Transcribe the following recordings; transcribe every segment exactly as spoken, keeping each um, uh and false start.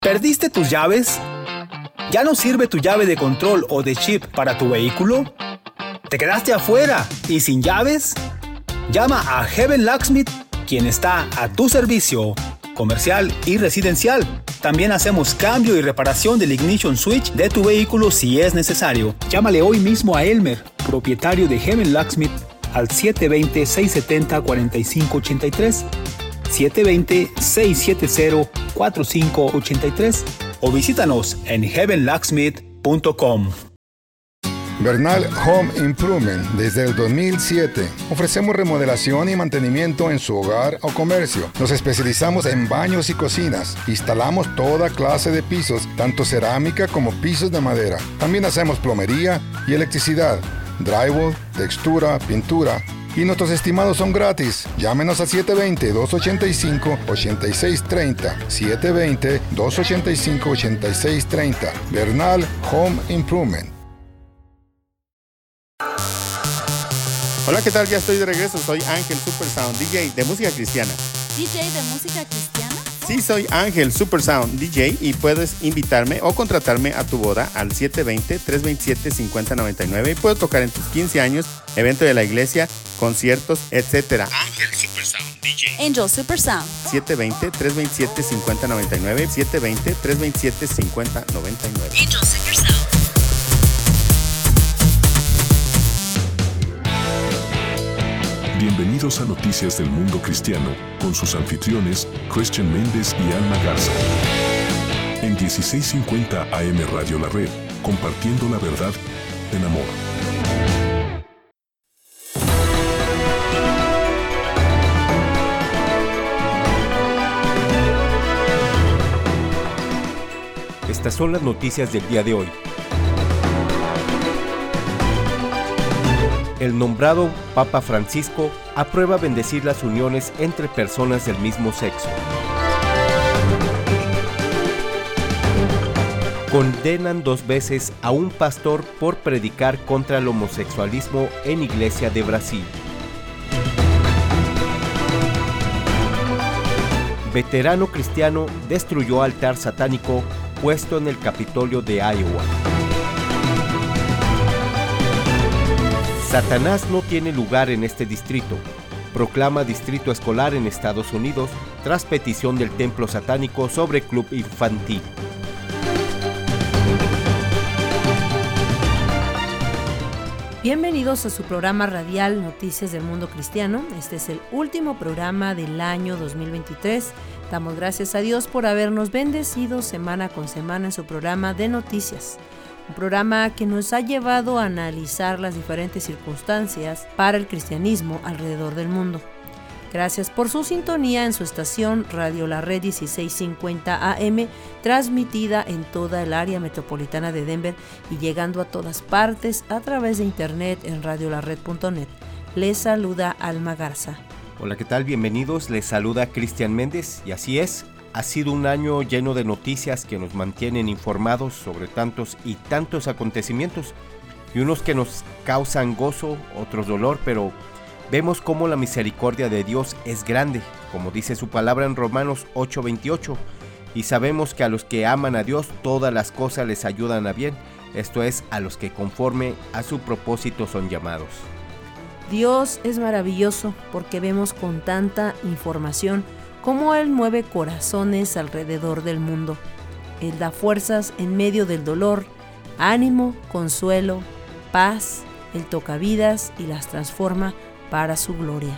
¿Perdiste tus llaves? ¿Ya no sirve tu llave de control o de chip para tu vehículo? ¿Te quedaste afuera y sin llaves? Llama a Heaven Locksmith, quien está a tu servicio, comercial y residencial. También hacemos cambio y reparación del ignition switch de tu vehículo si es necesario. Llámale hoy mismo a Elmer, propietario de Heaven Locksmith, al siete dos cero, seis siete cero, cuatro cinco ocho tres, siete dos cero, seis siete cero, cuatro cinco ocho tres o visítanos en heaven locksmith punto com. Bernal Home Improvement. Desde el dos mil siete ofrecemos remodelación y mantenimiento en su hogar o comercio. Nos especializamos en baños y cocinas. Instalamos toda clase de pisos, tanto cerámica como pisos de madera. También hacemos plomería y electricidad, drywall, textura, pintura. Y nuestros estimados son gratis. Llámenos a siete dos cero, dos ocho cinco, ocho seis tres cero. siete dos cero, dos ocho cinco, ocho seis tres cero. Bernal Home Improvement. Hola, ¿qué tal? Ya estoy de regreso. Soy Ángel Supersound, D J de música cristiana. ¿D J de música cristiana? Sí, soy Ángel Supersound, D J, y puedes invitarme o contratarme a tu boda al siete dos cero, tres dos siete, cinco cero nueve nueve y puedo tocar en tus quince años, evento de la iglesia, conciertos, etcétera. Ángel Supersound, D J. Angel Supersound. siete dos cero, tres dos siete, cinco cero nueve nueve, siete dos cero, tres dos siete, cinco cero nueve nueve. Angel Supersound. Bienvenidos a Noticias del Mundo Cristiano, con sus anfitriones, Christian Méndez y Alma Garza. En dieciséis cincuenta A M Radio La Red, compartiendo la verdad en amor. Estas son las noticias del día de hoy. El nombrado Papa Francisco aprueba bendecir las uniones entre personas del mismo sexo. Condenan dos veces a un pastor por predicar contra el homosexualismo en Iglesia de Brasil. Veterano cristiano destruyó altar satánico puesto en el Capitolio de Iowa. Satanás no tiene lugar en este distrito, proclama distrito escolar en Estados Unidos tras petición del templo satánico sobre club infantil. Bienvenidos a su programa radial Noticias del Mundo Cristiano. Este es el último programa del año dos mil veintitrés. Damos gracias a Dios por habernos bendecido semana con semana en su programa de noticias. Un programa que nos ha llevado a analizar las diferentes circunstancias para el cristianismo alrededor del mundo. Gracias por su sintonía en su estación Radio La Red dieciséis cincuenta A M, transmitida en toda el área metropolitana de Denver y llegando a todas partes a través de internet en radio la red punto net. Les saluda Alma Garza. Hola, ¿qué tal? Bienvenidos. Les saluda Christian Méndez y así es. Ha sido un año lleno de noticias que nos mantienen informados sobre tantos y tantos acontecimientos, y unos que nos causan gozo, otros dolor, pero vemos cómo la misericordia de Dios es grande, como dice su palabra en Romanos ocho veintiocho, y sabemos que a los que aman a Dios todas las cosas les ayudan a bien, esto es, a los que conforme a su propósito son llamados. Dios es maravilloso porque vemos con tanta información cómo Él mueve corazones alrededor del mundo. Él da fuerzas en medio del dolor, ánimo, consuelo, paz. Él toca vidas y las transforma para su gloria.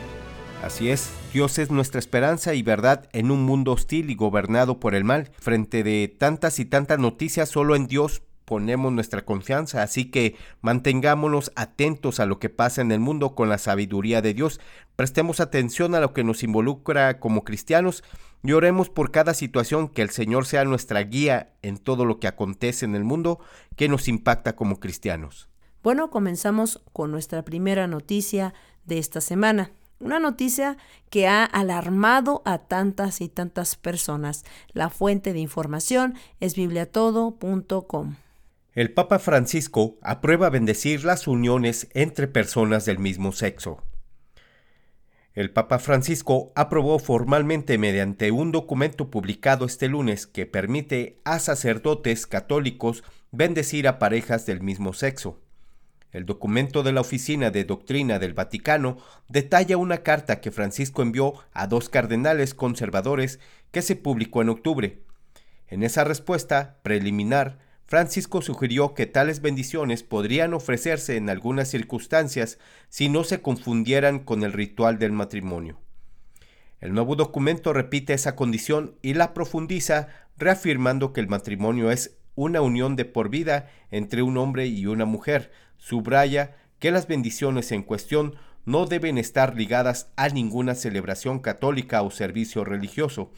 Así es, Dios es nuestra esperanza y verdad en un mundo hostil y gobernado por el mal. Frente de tantas y tantas noticias, solo en Dios ponemos nuestra confianza, así que mantengámonos atentos a lo que pasa en el mundo con la sabiduría de Dios. Prestemos atención a lo que nos involucra como cristianos y oremos por cada situación, que el Señor sea nuestra guía en todo lo que acontece en el mundo que nos impacta como cristianos. Bueno, comenzamos con nuestra primera noticia de esta semana. Una noticia que ha alarmado a tantas y tantas personas. La fuente de información es biblia todo punto com. El Papa Francisco aprueba bendecir las uniones entre personas del mismo sexo. El Papa Francisco aprobó formalmente mediante un documento publicado este lunes que permite a sacerdotes católicos bendecir a parejas del mismo sexo. El documento de la Oficina de Doctrina del Vaticano detalla una carta que Francisco envió a dos cardenales conservadores que se publicó en octubre. En esa respuesta preliminar, Francisco sugirió que tales bendiciones podrían ofrecerse en algunas circunstancias si no se confundieran con el ritual del matrimonio. El nuevo documento repite esa condición y la profundiza, reafirmando que el matrimonio es una unión de por vida entre un hombre y una mujer. Subraya que las bendiciones en cuestión no deben estar ligadas a ninguna celebración católica o servicio religioso,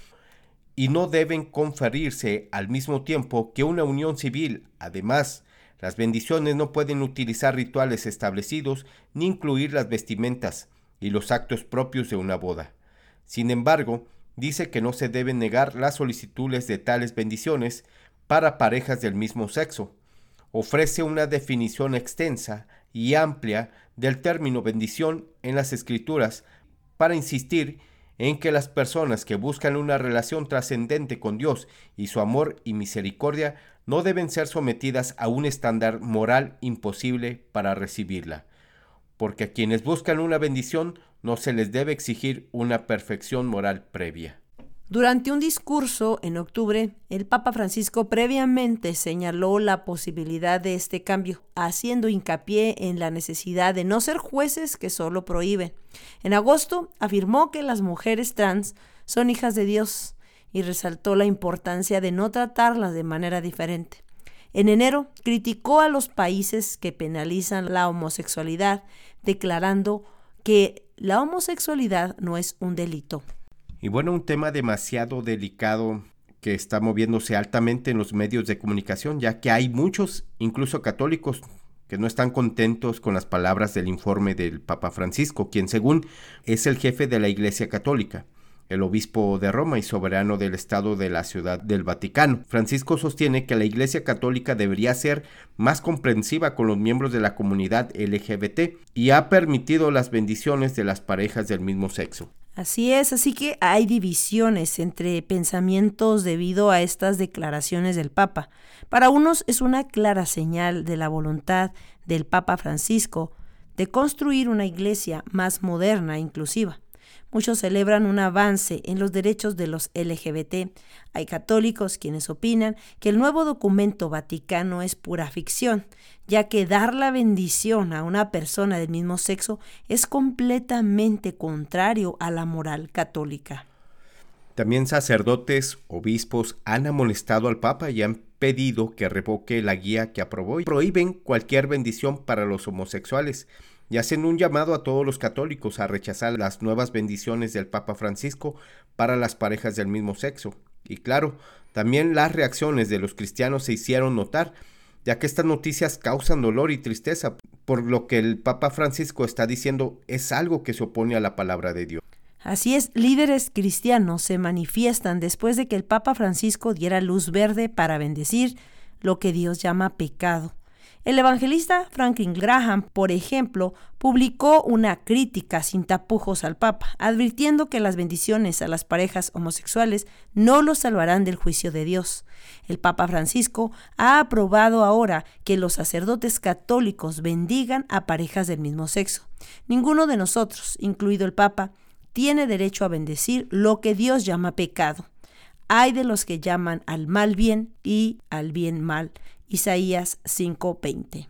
y no deben conferirse al mismo tiempo que una unión civil. Además, las bendiciones no pueden utilizar rituales establecidos ni incluir las vestimentas y los actos propios de una boda. Sin embargo, dice que no se deben negar las solicitudes de tales bendiciones para parejas del mismo sexo. Ofrece una definición extensa y amplia del término bendición en las Escrituras para insistir en que las personas que buscan una relación trascendente con Dios y su amor y misericordia no deben ser sometidas a un estándar moral imposible para recibirla, porque a quienes buscan una bendición no se les debe exigir una perfección moral previa. Durante un discurso en octubre, el Papa Francisco previamente señaló la posibilidad de este cambio, haciendo hincapié en la necesidad de no ser jueces que solo prohíben. En agosto, afirmó que las mujeres trans son hijas de Dios y resaltó la importancia de no tratarlas de manera diferente. En enero, criticó a los países que penalizan la homosexualidad, declarando que la homosexualidad no es un delito. Y bueno, un tema demasiado delicado que está moviéndose altamente en los medios de comunicación, ya que hay muchos, incluso católicos, que no están contentos con las palabras del informe del Papa Francisco, quien según es el jefe de la Iglesia Católica, el obispo de Roma y soberano del Estado de la Ciudad del Vaticano. Francisco sostiene que la Iglesia Católica debería ser más comprensiva con los miembros de la comunidad L G B T y ha permitido las bendiciones de las parejas del mismo sexo. Así es, así que hay divisiones entre pensamientos debido a estas declaraciones del Papa. Para unos es una clara señal de la voluntad del Papa Francisco de construir una iglesia más moderna e inclusiva. Muchos celebran un avance en los derechos de los L G B T. Hay católicos quienes opinan que el nuevo documento vaticano es pura ficción, ya que dar la bendición a una persona del mismo sexo es completamente contrario a la moral católica. También sacerdotes, obispos han amonestado al Papa y han pedido que revoque la guía que aprobó y prohíben cualquier bendición para los homosexuales. Y hacen un llamado a todos los católicos a rechazar las nuevas bendiciones del Papa Francisco para las parejas del mismo sexo. Y claro, también las reacciones de los cristianos se hicieron notar, ya que estas noticias causan dolor y tristeza, por lo que el Papa Francisco está diciendo es algo que se opone a la palabra de Dios. Así es, líderes cristianos se manifiestan después de que el Papa Francisco diera luz verde para bendecir lo que Dios llama pecado. El evangelista Franklin Graham, por ejemplo, publicó una crítica sin tapujos al Papa, advirtiendo que las bendiciones a las parejas homosexuales no los salvarán del juicio de Dios. El Papa Francisco ha aprobado ahora que los sacerdotes católicos bendigan a parejas del mismo sexo. Ninguno de nosotros, incluido el Papa, tiene derecho a bendecir lo que Dios llama pecado. Hay de los que llaman al mal bien y al bien mal. Isaías cinco veinte.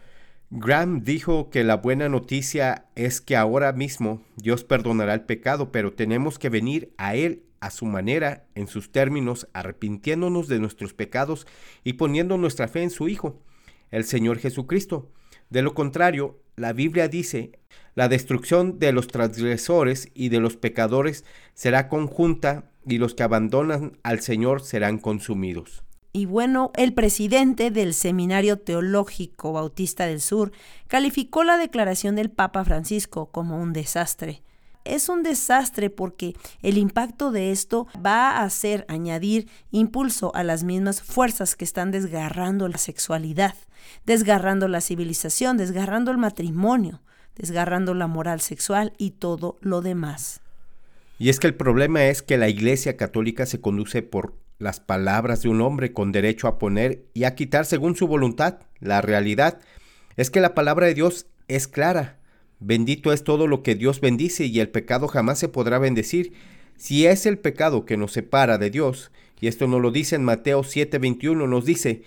Graham dijo que la buena noticia es que ahora mismo Dios perdonará el pecado, pero tenemos que venir a Él a su manera, en sus términos, arrepintiéndonos de nuestros pecados y poniendo nuestra fe en su Hijo, el Señor Jesucristo. De lo contrario, la Biblia dice, la destrucción de los transgresores y de los pecadores será conjunta y los que abandonan al Señor serán consumidos. Y bueno, el presidente del Seminario Teológico Bautista del Sur calificó la declaración del Papa Francisco como un desastre. Es un desastre porque el impacto de esto va a hacer añadir impulso a las mismas fuerzas que están desgarrando la sexualidad, desgarrando la civilización, desgarrando el matrimonio, desgarrando la moral sexual y todo lo demás. Y es que el problema es que la Iglesia Católica se conduce por las palabras de un hombre con derecho a poner y a quitar según su voluntad. La realidad es que la palabra de Dios es clara. Bendito es todo lo que Dios bendice y el pecado jamás se podrá bendecir. Si es el pecado que nos separa de Dios, y esto nos lo dice en Mateo siete veintiuno, nos dice: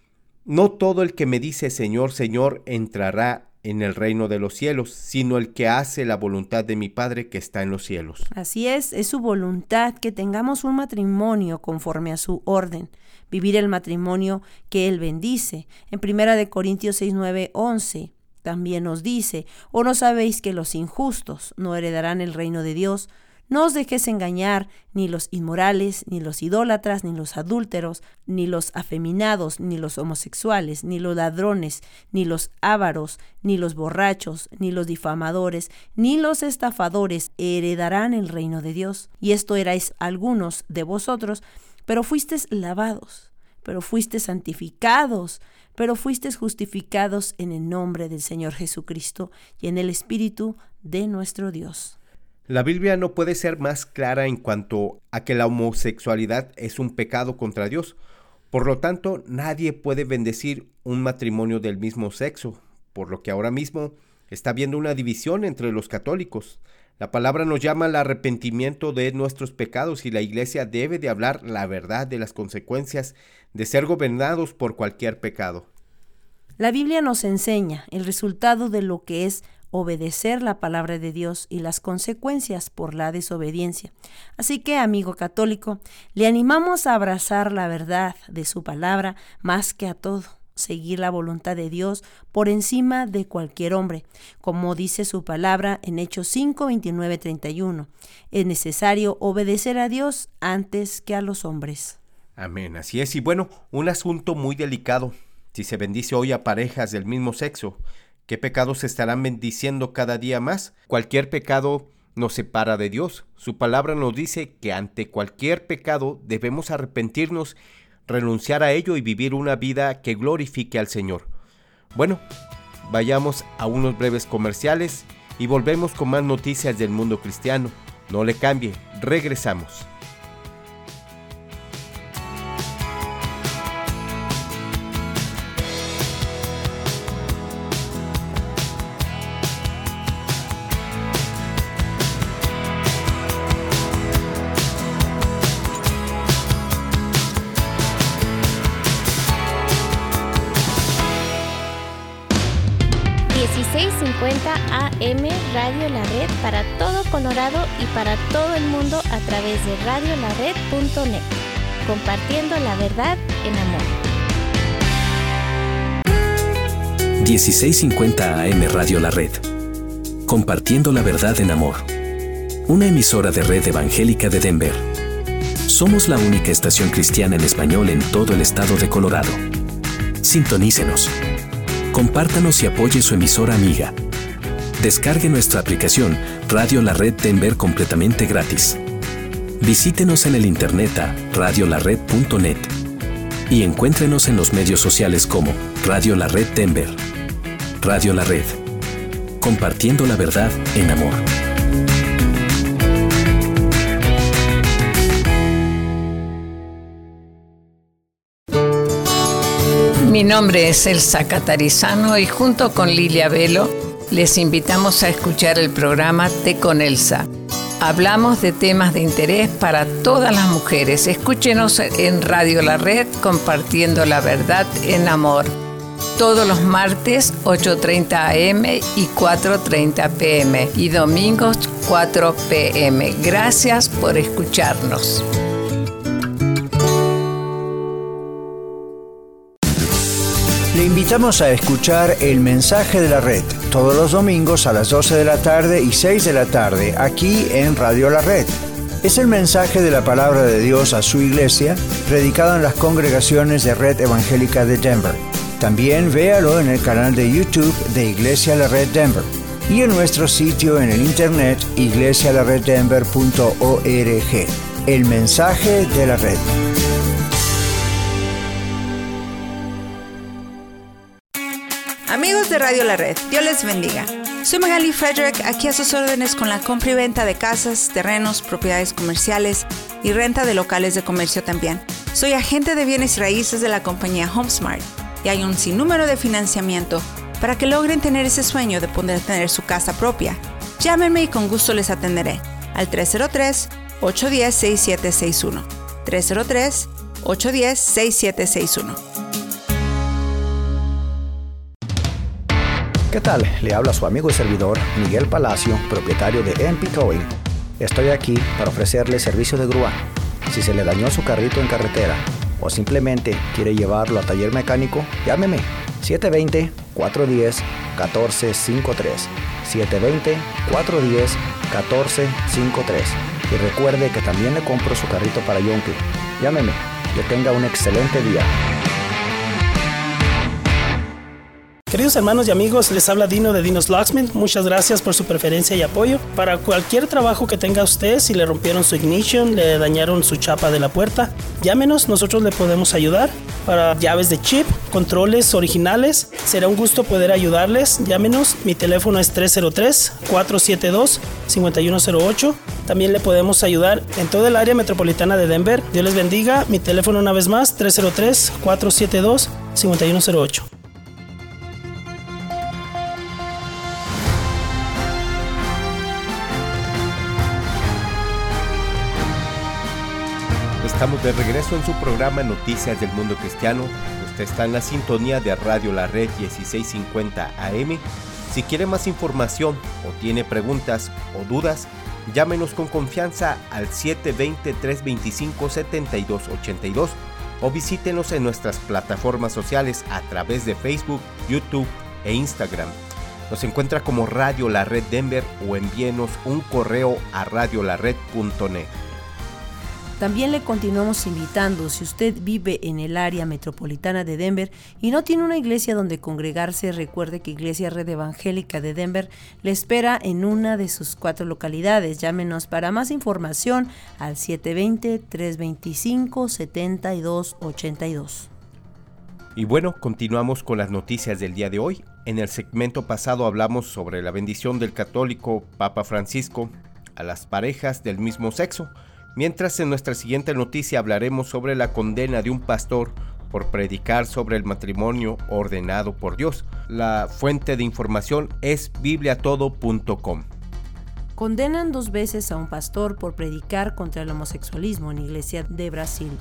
no todo el que me dice Señor, Señor entrará en el reino de los cielos, sino el que hace la voluntad de mi Padre que está en los cielos. Así es, es su voluntad que tengamos un matrimonio conforme a su orden, vivir el matrimonio que Él bendice. En primera de Corintios seis, nueve, once también nos dice: ¿o no sabéis que los injustos no heredarán el reino de Dios? No os dejéis engañar, ni los inmorales, ni los idólatras, ni los adúlteros, ni los afeminados, ni los homosexuales, ni los ladrones, ni los ávaros, ni los borrachos, ni los difamadores, ni los estafadores heredarán el reino de Dios. Y esto erais algunos de vosotros, pero fuisteis lavados, pero fuisteis santificados, pero fuisteis justificados en el nombre del Señor Jesucristo y en el Espíritu de nuestro Dios. La Biblia no puede ser más clara en cuanto a que la homosexualidad es un pecado contra Dios. Por lo tanto, nadie puede bendecir un matrimonio del mismo sexo, por lo que ahora mismo está habiendo una división entre los católicos. La palabra nos llama al arrepentimiento de nuestros pecados y la Iglesia debe de hablar la verdad de las consecuencias de ser gobernados por cualquier pecado. La Biblia nos enseña el resultado de lo que es obedecer la palabra de Dios y las consecuencias por la desobediencia. Así que, amigo católico, le animamos a abrazar la verdad de su palabra más que a todo, seguir la voluntad de Dios por encima de cualquier hombre. Como dice su palabra en Hechos cinco, veintinueve, treinta y uno, es necesario obedecer a Dios antes que a los hombres. Amén, así es. Y bueno, un asunto muy delicado. Si se bendice hoy a parejas del mismo sexo, ¿qué pecados se estarán bendiciendo cada día más? Cualquier pecado nos separa de Dios. Su palabra nos dice que ante cualquier pecado debemos arrepentirnos, renunciar a ello y vivir una vida que glorifique al Señor. Bueno, vayamos a unos breves comerciales y volvemos con más noticias del mundo cristiano. No le cambie, regresamos. dieciséis cincuenta A M Radio La Red para todo Colorado y para todo el mundo a través de radio la red punto net, compartiendo la verdad en amor. dieciséis cincuenta A M Radio La Red, compartiendo la verdad en amor. Una emisora de Red Evangélica de Denver. Somos la única estación cristiana en español en todo el estado de Colorado. Sintonícenos. Compártanos y apoye su emisora amiga. Descargue nuestra aplicación Radio La Red Denver completamente gratis. Visítenos en el internet a radio la red punto net y encuéntrenos en los medios sociales como Radio La Red Denver. Radio La Red. Compartiendo la verdad en amor. Mi nombre es Elsa Catarizano y junto con Lilia Velo les invitamos a escuchar el programa Té con Elsa. Hablamos de temas de interés para todas las mujeres. Escúchenos en Radio La Red, compartiendo la verdad en amor. Todos los martes, ocho treinta A M y cuatro treinta P M y domingos, cuatro P M Gracias por escucharnos. Le invitamos a escuchar El Mensaje de la Red, todos los domingos a las doce de la tarde y seis de la tarde, aquí en Radio La Red. Es el mensaje de la palabra de Dios a su iglesia, predicado en las congregaciones de Red Evangélica de Denver. También véalo en el canal de YouTube de Iglesia La Red Denver y en nuestro sitio en el internet iglesia la red denver punto org. El Mensaje de la Red. Amigos de Radio La Red, Dios les bendiga. Soy Magali Frederick, aquí a sus órdenes con la compra y venta de casas, terrenos, propiedades comerciales y renta de locales de comercio también. Soy agente de bienes y raíces de la compañía HomeSmart y hay un sinnúmero de financiamiento para que logren tener ese sueño de poder tener su casa propia. Llámenme y con gusto les atenderé al tres cero tres, ocho uno cero, seis siete seis uno. tres cero tres, ocho uno cero, seis siete seis uno. ¿Qué tal? Le habla su amigo y servidor Miguel Palacio, propietario de M P Towing. Estoy aquí para ofrecerle servicio de grúa. Si se le dañó su carrito en carretera o simplemente quiere llevarlo a taller mecánico, llámeme siete dos cero, cuatro uno cero, uno cuatro cinco tres. siete dos cero, cuatro uno cero, uno cuatro cinco tres. Y recuerde que también le compro su carrito para Yonke. Llámeme. Que tenga un excelente día. Queridos hermanos y amigos, les habla Dino de Dino's Locksmith. Muchas gracias por su preferencia y apoyo. Para cualquier trabajo que tenga usted, si le rompieron su ignition, le dañaron su chapa de la puerta, llámenos, nosotros le podemos ayudar. Para llaves de chip, controles originales, será un gusto poder ayudarles. Llámenos, mi teléfono es tres cero tres, cuatro siete dos, cinco uno cero ocho. También le podemos ayudar en toda el área metropolitana de Denver. Dios les bendiga. Mi teléfono una vez más, tres cero tres, cuatro siete dos, cinco uno cero ocho. Estamos de regreso en su programa Noticias del Mundo Cristiano. Usted está en la sintonía de Radio La Red dieciséis cincuenta A M. Si quiere más información o tiene preguntas o dudas, llámenos con confianza al siete dos cero, tres dos cinco, siete dos ocho dos o visítenos en nuestras plataformas sociales a través de Facebook, YouTube e Instagram. Nos encuentra como Radio La Red Denver o envíenos un correo a radio la red punto net. También le continuamos invitando, si usted vive en el área metropolitana de Denver y no tiene una iglesia donde congregarse, recuerde que Iglesia Red Evangélica de Denver le espera en una de sus cuatro localidades. Llámenos para más información al siete dos cero, tres dos cinco, siete dos ocho dos. Y bueno, continuamos con las noticias del día de hoy. En el segmento pasado hablamos sobre la bendición del católico Papa Francisco a las parejas del mismo sexo. Mientras en nuestra siguiente noticia hablaremos sobre la condena de un pastor por predicar sobre el matrimonio ordenado por Dios. La fuente de información es biblia todo punto com. Condenan dos veces a un pastor por predicar contra el homosexualismo en Iglesia de Brasil.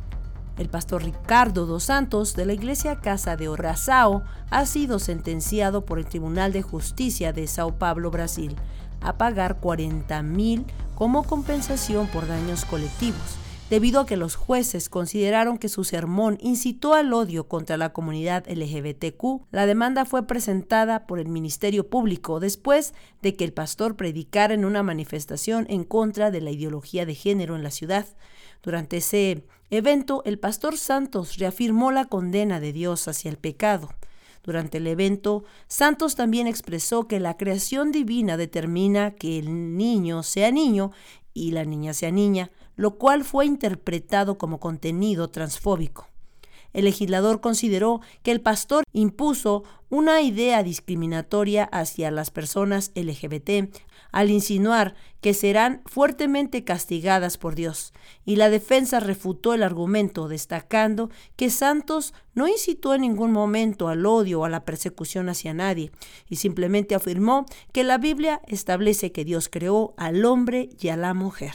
El pastor Ricardo dos Santos de la Iglesia Casa de Oração ha sido sentenciado por el Tribunal de Justicia de Sao Paulo, Brasil, a pagar cuarenta mil como compensación por daños colectivos, debido a que los jueces consideraron que su sermón incitó al odio contra la comunidad L G B T Q. La demanda fue presentada por el Ministerio Público después de que el pastor predicara en una manifestación en contra de la ideología de género en la ciudad. Durante ese evento, el pastor Santos reafirmó la condena de Dios hacia el pecado. Durante el evento, Santos también expresó que la creación divina determina que el niño sea niño y la niña sea niña, lo cual fue interpretado como contenido transfóbico. El legislador consideró que el pastor impuso una idea discriminatoria hacia las personas L G B T al insinuar que serán fuertemente castigadas por Dios, y la defensa refutó el argumento destacando que Santos no incitó en ningún momento al odio o a la persecución hacia nadie, y simplemente afirmó que la Biblia establece que Dios creó al hombre y a la mujer.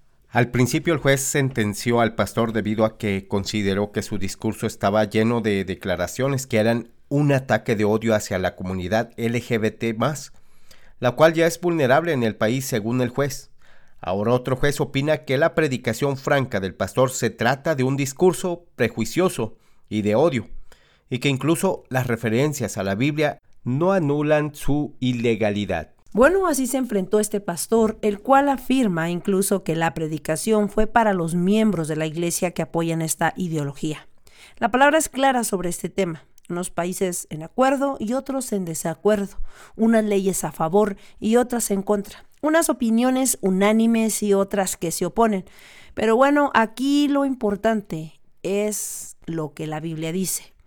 Al principio el juez sentenció al pastor debido a que consideró que su discurso estaba lleno de declaraciones que eran un ataque de odio hacia la comunidad L G B T más, la cual ya es vulnerable en el país según el juez. Ahora otro juez opina que la predicación franca del pastor se trata de un discurso prejuicioso y de odio, y que incluso las referencias a la Biblia no anulan su ilegalidad. Bueno, así se enfrentó este pastor, el cual afirma incluso que la predicación fue para los miembros de la iglesia que apoyan esta ideología. La palabra es clara sobre este tema. Unos países en acuerdo y otros en desacuerdo. Unas leyes a favor y otras en contra. Unas opiniones unánimes y otras que se oponen. Pero bueno, aquí lo importante es lo que la Biblia dice.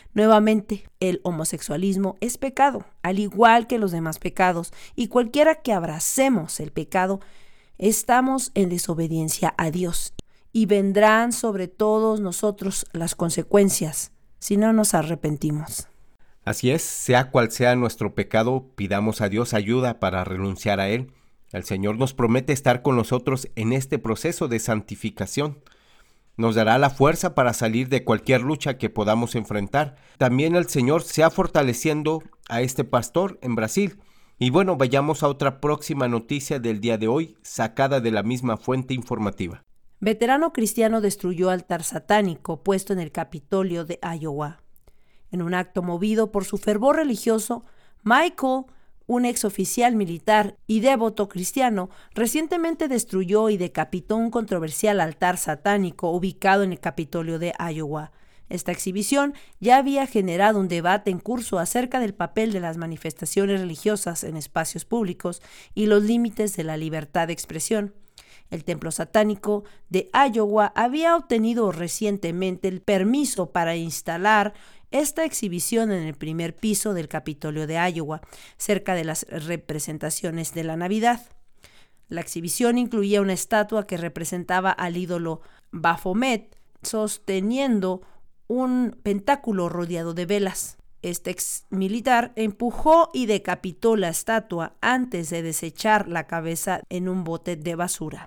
Nuevamente, el homosexualismo es pecado, al igual que los demás pecados, y cualquiera que abracemos el pecado, estamos en desobediencia a Dios, y vendrán sobre todos nosotros las consecuencias si no nos arrepentimos. Así es, sea cual sea nuestro pecado, pidamos a Dios ayuda para renunciar a él. El Señor nos promete estar con nosotros en este proceso de santificación. Nos dará la fuerza para salir de cualquier lucha que podamos enfrentar. También el Señor se ha fortaleciendo a este pastor en Brasil. Y bueno, vayamos a otra próxima noticia del día de hoy, sacada de la misma fuente informativa. Veterano cristiano destruyó altar satánico puesto en el Capitolio de Iowa. En un acto movido por su fervor religioso, Michael, un exoficial militar y devoto cristiano, recientemente destruyó y decapitó un controversial altar satánico ubicado en el Capitolio de Iowa. Esta exhibición ya había generado un debate en curso acerca del papel de las manifestaciones religiosas en espacios públicos y los límites de la libertad de expresión. El templo satánico de Iowa había obtenido recientemente el permiso para instalar esta exhibición en el primer piso del Capitolio de Iowa, cerca de las representaciones de la Navidad. La exhibición incluía una estatua que representaba al ídolo Baphomet sosteniendo un pentáculo rodeado de velas. Este ex militar empujó y decapitó la estatua antes de desechar la cabeza en un bote de basura.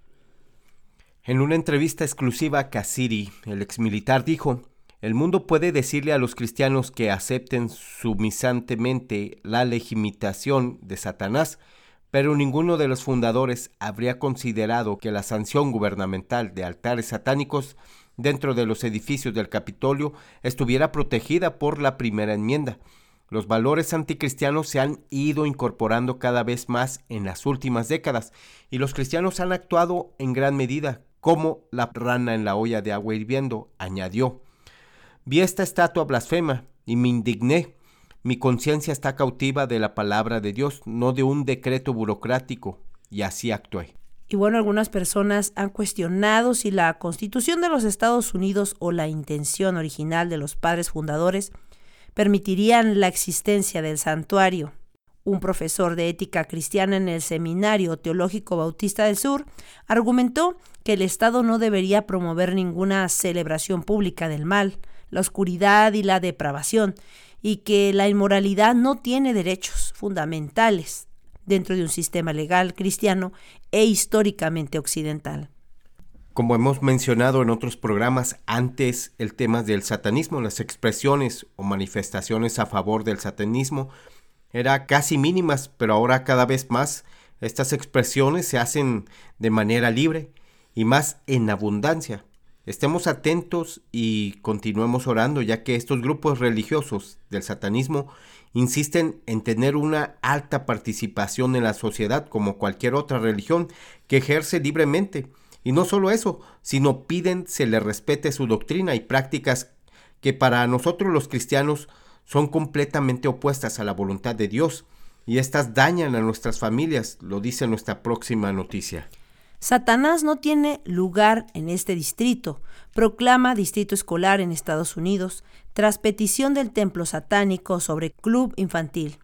En una entrevista exclusiva a Cassidy, el exmilitar dijo: el mundo puede decirle a los cristianos que acepten sumisantemente la legitimación de Satanás, pero ninguno de los fundadores habría considerado que la sanción gubernamental de altares satánicos dentro de los edificios del Capitolio estuviera protegida por la primera enmienda. Los valores anticristianos se han ido incorporando cada vez más en las últimas décadas y los cristianos han actuado en gran medida como la rana en la olla de agua hirviendo, añadió. Vi esta estatua blasfema y me indigné. Mi conciencia está cautiva de la palabra de Dios, no de un decreto burocrático, y así actué. Y bueno, algunas personas han cuestionado si la Constitución de los Estados Unidos o la intención original de los padres fundadores permitirían la existencia del santuario. Un profesor de ética cristiana en el Seminario Teológico Bautista del Sur argumentó que el Estado no debería promover ninguna celebración pública del mal, la oscuridad y la depravación, y que la inmoralidad no tiene derechos fundamentales dentro de un sistema legal cristiano e históricamente occidental. Como hemos mencionado en otros programas antes, el tema del satanismo, las expresiones o manifestaciones a favor del satanismo eran casi mínimas, pero ahora cada vez más estas expresiones se hacen de manera libre y más en abundancia. Estemos atentos y continuemos orando, ya que estos grupos religiosos del satanismo insisten en tener una alta participación en la sociedad como cualquier otra religión que ejerce libremente. Y no solo eso, sino piden se le respete su doctrina y prácticas que para nosotros los cristianos son completamente opuestas a la voluntad de Dios, y estas dañan a nuestras familias, lo dice nuestra próxima noticia. Satanás no tiene lugar en este distrito, proclama distrito escolar en Estados Unidos, tras petición del templo satánico sobre club infantil.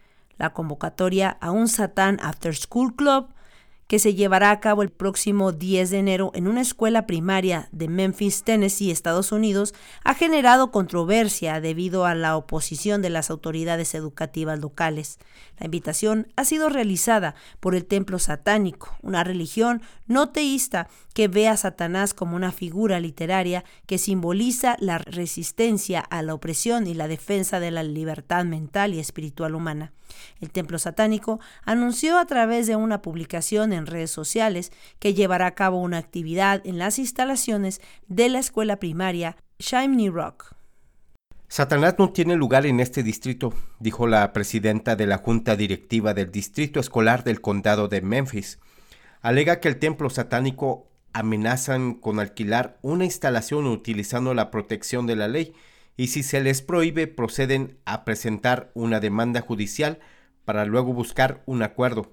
La convocatoria a un Satan After School Club, que se llevará a cabo el próximo diez de enero en una escuela primaria de Memphis, Tennessee, Estados Unidos, ha generado controversia debido a la oposición de las autoridades educativas locales. La invitación ha sido realizada por el Templo Satánico, una religión no teísta que ve a Satanás como una figura literaria que simboliza la resistencia a la opresión y la defensa de la libertad mental y espiritual humana. El Templo Satánico anunció a través de una publicación en redes sociales que llevará a cabo una actividad en las instalaciones de la escuela primaria Chimney Rock. Satanás no tiene lugar en este distrito, dijo la presidenta de la Junta Directiva del Distrito Escolar del Condado de Memphis. Alega que el templo satánico amenazan con alquilar una instalación utilizando la protección de la ley, y si se les prohíbe proceden a presentar una demanda judicial para luego buscar un acuerdo.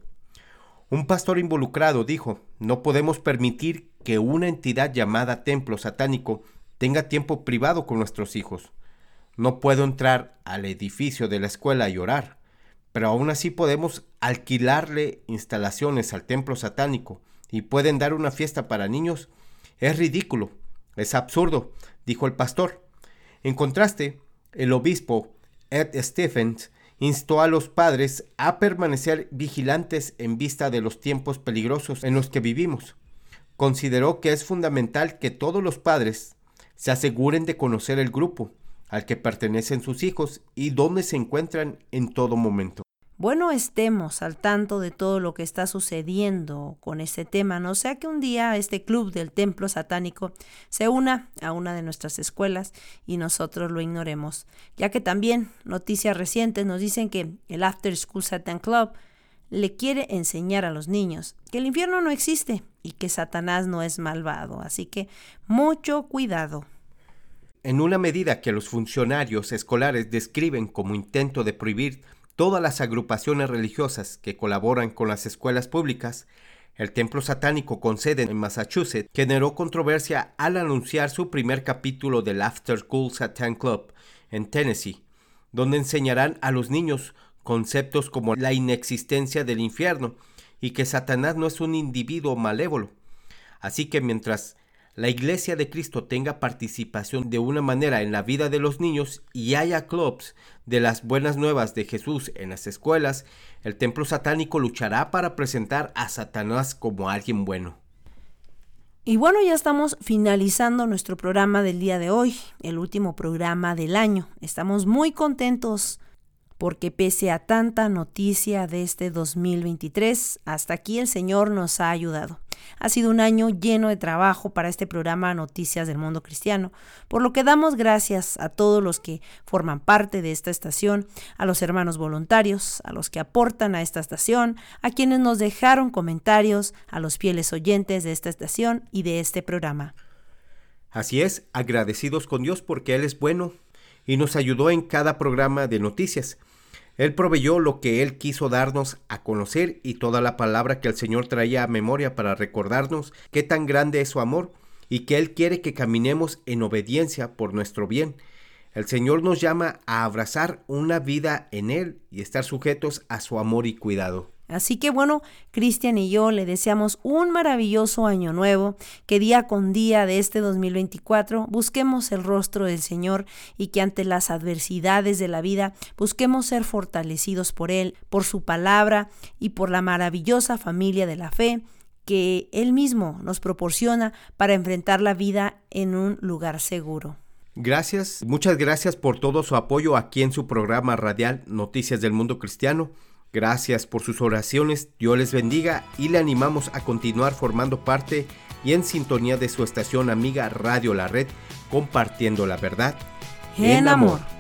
Un pastor involucrado dijo: no podemos permitir que una entidad llamada templo satánico tenga tiempo privado con nuestros hijos. No puedo entrar al edificio de la escuela y orar, pero aún así podemos alquilarle instalaciones al templo satánico y pueden dar una fiesta para niños. Es ridículo, es absurdo, dijo el pastor. En contraste, el obispo Ed Stephens instó a los padres a permanecer vigilantes en vista de los tiempos peligrosos en los que vivimos. Consideró que es fundamental que todos los padres se aseguren de conocer el grupo al que pertenecen sus hijos y dónde se encuentran en todo momento. Bueno, estemos al tanto de todo lo que está sucediendo con este tema, no sea que un día este club del templo satánico se una a una de nuestras escuelas y nosotros lo ignoremos, ya que también noticias recientes nos dicen que el After School Satan Club le quiere enseñar a los niños que el infierno no existe y que Satanás no es malvado, así que mucho cuidado. En una medida que los funcionarios escolares describen como intento de prohibir todas las agrupaciones religiosas que colaboran con las escuelas públicas, el templo satánico con sede en Massachusetts generó controversia al anunciar su primer capítulo del After School Satan Club en Tennessee, donde enseñarán a los niños conceptos como la inexistencia del infierno y que Satanás no es un individuo malévolo. Así que mientras la Iglesia de Cristo tenga participación de una manera en la vida de los niños y haya clubs de las buenas nuevas de Jesús en las escuelas, el templo satánico luchará para presentar a Satanás como alguien bueno. Y bueno, ya estamos finalizando nuestro programa del día de hoy, el último programa del año. Estamos muy contentos porque pese a tanta noticia de este dos mil veintitrés, hasta aquí el Señor nos ha ayudado. Ha sido un año lleno de trabajo para este programa Noticias del Mundo Cristiano, por lo que damos gracias a todos los que forman parte de esta estación, a los hermanos voluntarios, a los que aportan a esta estación, a quienes nos dejaron comentarios, a los fieles oyentes de esta estación y de este programa. Así es, agradecidos con Dios porque Él es bueno y nos ayudó en cada programa de noticias. Él proveyó lo que Él quiso darnos a conocer y toda la palabra que el Señor traía a memoria para recordarnos qué tan grande es su amor y que Él quiere que caminemos en obediencia por nuestro bien. El Señor nos llama a abrazar una vida en Él y estar sujetos a su amor y cuidado. Así que bueno, Cristian y yo le deseamos un maravilloso año nuevo, que día con día de este dos mil veinticuatro busquemos el rostro del Señor y que ante las adversidades de la vida busquemos ser fortalecidos por Él, por su palabra y por la maravillosa familia de la fe que Él mismo nos proporciona para enfrentar la vida en un lugar seguro. Gracias, muchas gracias por todo su apoyo aquí en su programa radial Noticias del Mundo Cristiano. Gracias por sus oraciones, Dios les bendiga y le animamos a continuar formando parte y en sintonía de su estación amiga Radio La Red, compartiendo la verdad en, en amor. amor.